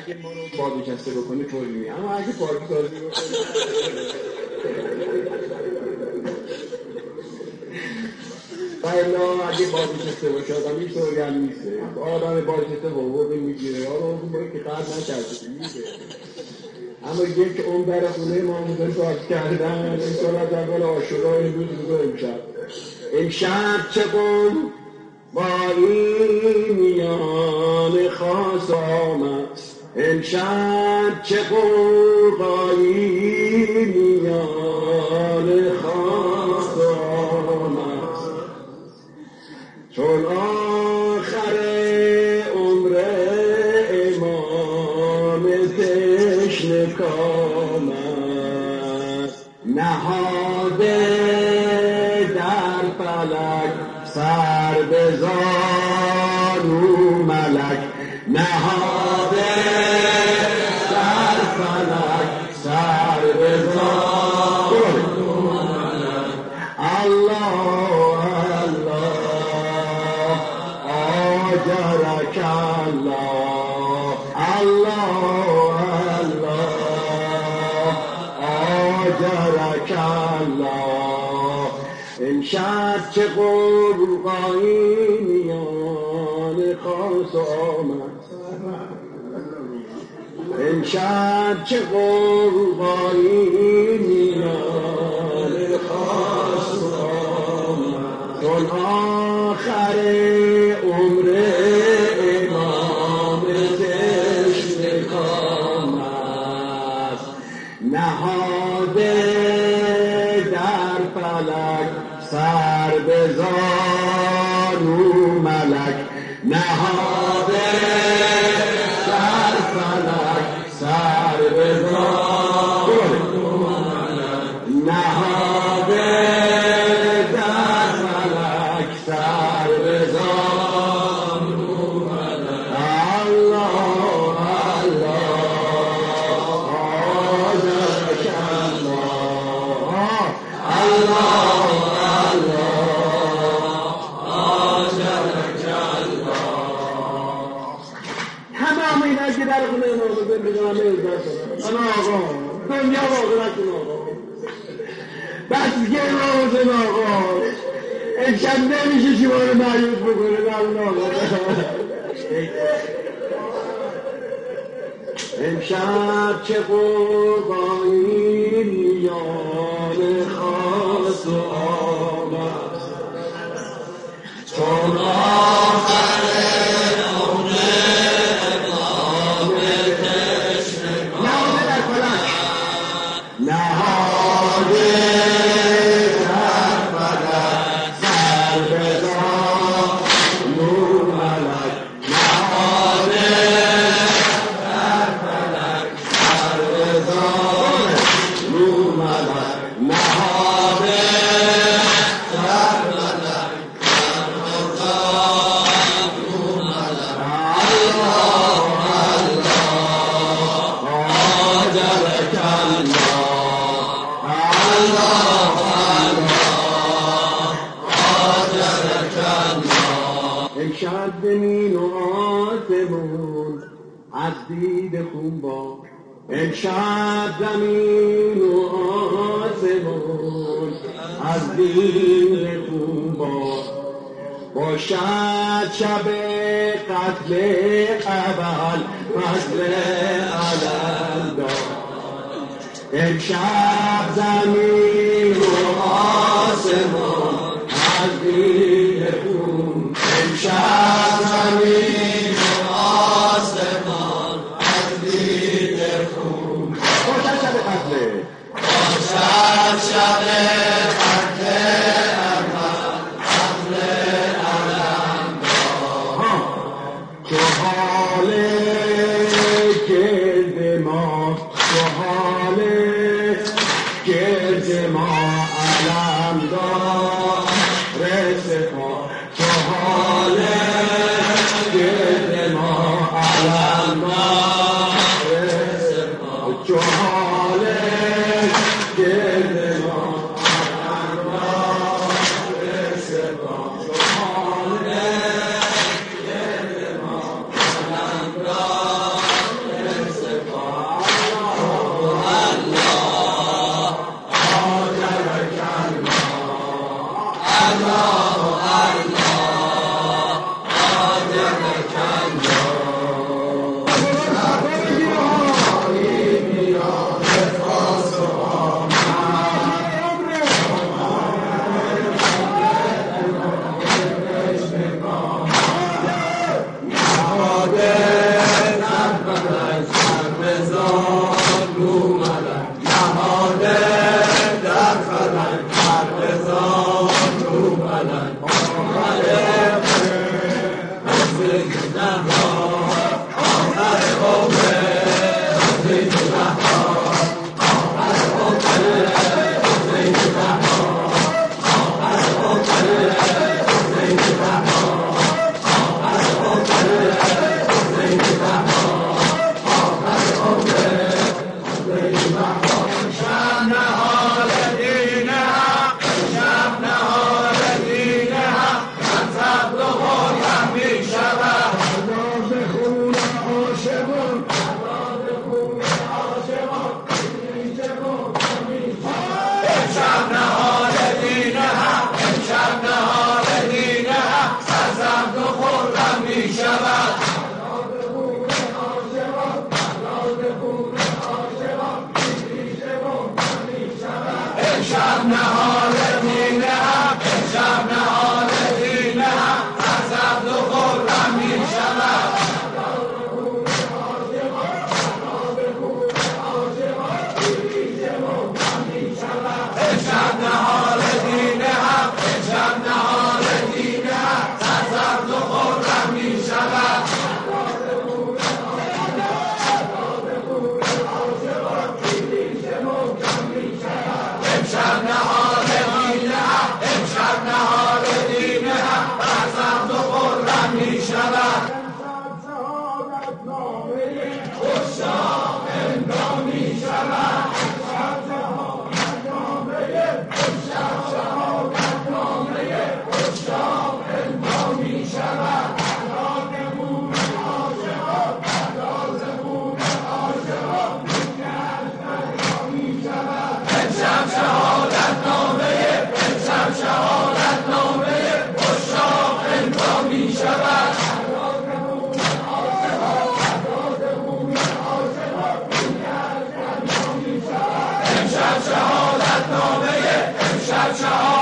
اگه ما رو بازنشسته بکنه طوری، اما اگه پاکسازی بکنه بایلا اگه بازنشسته باشه آدم این طوری هم نیسته. آدم بازنشسته حقوقی میگیره، حقوقی که قرد نکرده میگیره. اما یک عمر در خونه ما بودن باز کردن. این سال از اول عاشورا امروز بوده امشب چه قول با این میان خاص آمد. امشب چه قول با این میان خاص آمد. چون آخر عمر امام تشنه کامد. نهاده در فلک سر به زانو ملک. نهاده در فلک سر به زانو ملک. الله الله آجرک الله. الله الله آجرک الله. امشب چه قرقایی میان خاص آمد. امشب چه قرقایی میان خاص آمد. چون آخر عمر امام تشنه کامد. نهاده در فلک سر به زانو ملک. نهاده در فلک سر به زانو ملک. نهاده در فلک سر به زانو ملک. الله الله آجرک الله. الله که در خونه ما زندگی همه ازدار شدن. آقا دنیا واقع نکن آقا، بس که روزن آقا. امشب نمیشه شما رو معیوز بکنه دارون آقا. امشب چه قربانی میان خاص آمد. چون آخر امشب زمین و آسمون از دید خون با. امشب زمین و آسمون از دید خون با. باشد شب قتل اول فصل علم داد. امشب زمین و آسمون از دید خون. امشب زمین و آسمان از دید خون. باشد شب قتل، باشد شب قتل اول فصل علم داد. چو حال گرد ما، چو حال گرد ما علم داد رسپا. چو حال گرد ما علم داد رسپا. چو حال گرد ما علم داد رسپا. چو حال گرد ما علم داد امشب نهار دین حق، امشب نهار دین حق، سرسبز و خرم می شود. امشب نهار دین حق، امشب نهار دین حق، سرسبز و خرم می شود. امشب نهار دین حق، امشب نهار دین حق، سرسبز و خرم می شود. عشاق امضا می شود. شهادت نامه امشب شهادت